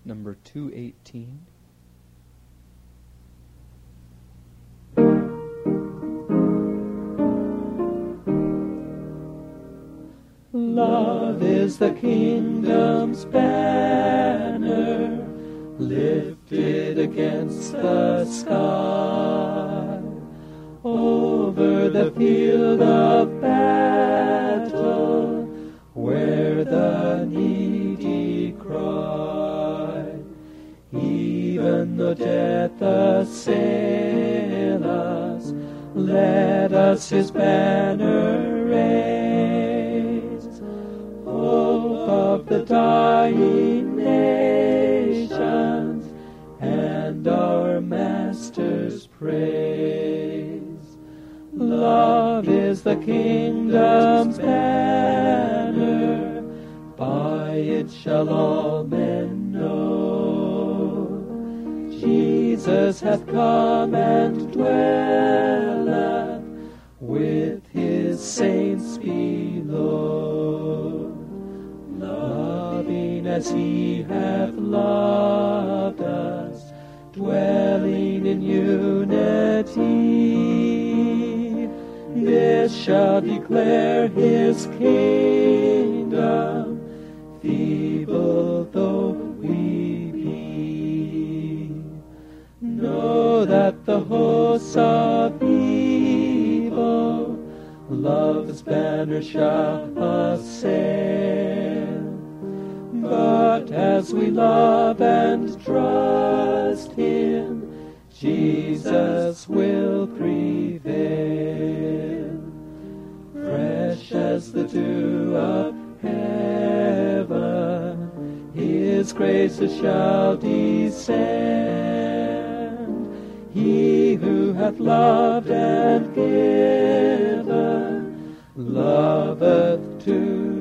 number 218. Love is the kingdom's banner, lifted against the sky. Over the field of battle, where the needy cry, even though death assail us, let us his banner raise. Hope of the dying nations, and our Master's praise. Love is the kingdom's banner, by it shall all men know. Jesus hath come and dwelleth with his saints below. Loving as he hath loved us, dwelling in unity, this shall declare his kingdom, feeble though we be. Know that the hosts of evil love's banner shall assail, but as we love and trust him, Jesus will prevail. Fresh as the dew of heaven, his graces shall descend. He who hath loved and given, loveth to